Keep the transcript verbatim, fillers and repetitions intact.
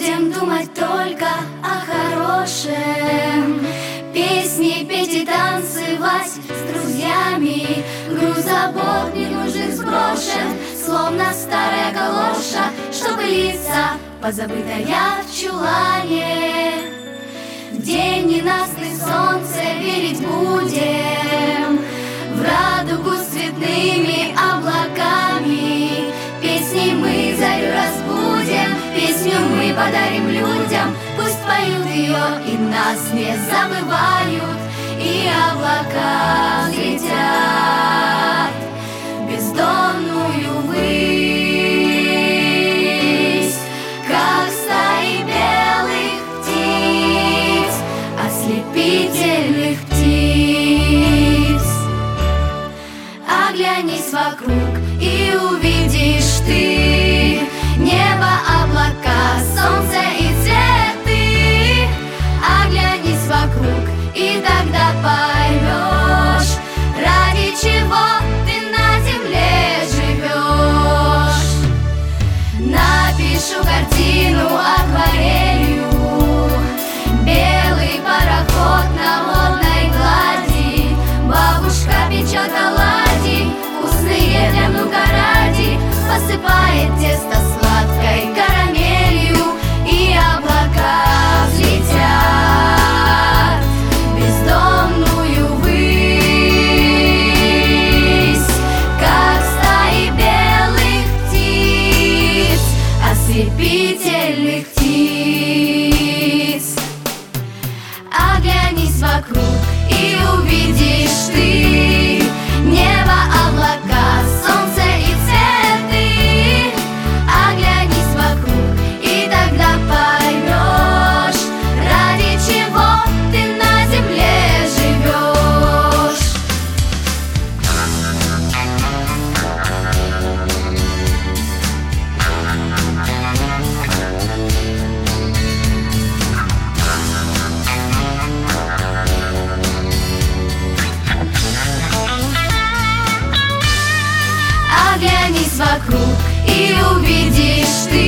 будем думать только о хорошем. Песни петь и танцевать с друзьями. Груз забот ненужных сброшен, словно старая галоша, что пылится, позабытая в чулане. В день ненастный солнце верить будем, в радугу с цветными облаками. Песней мы зарю разбудим, песню мы подарим людям. Пусть поют ее и нас не забывают, и облака взлетят в бездонную высь, как стаи белых птиц, ослепительных птиц. Оглянись вокруг и увидишь ты небо, облака, солнце и цветы. Оглянись вокруг, и тогда поймешь, ради чего ты на земле живешь. Напишу картину акварелью, белый пароход на водной глади. Бабушка печет оладьи, вкусные для внука ради, посыпает тесто сладкой карамелью, и облака взлетят в бездонную высь, как стаи белых птиц, ослепительных птиц. Оглянись вокруг и увидишь ты небо, облака, солнце и цветы. Оглянись вокруг, и тогда поймешь, ради чего ты на земле живешь. Оглянись вокруг и увидишь ты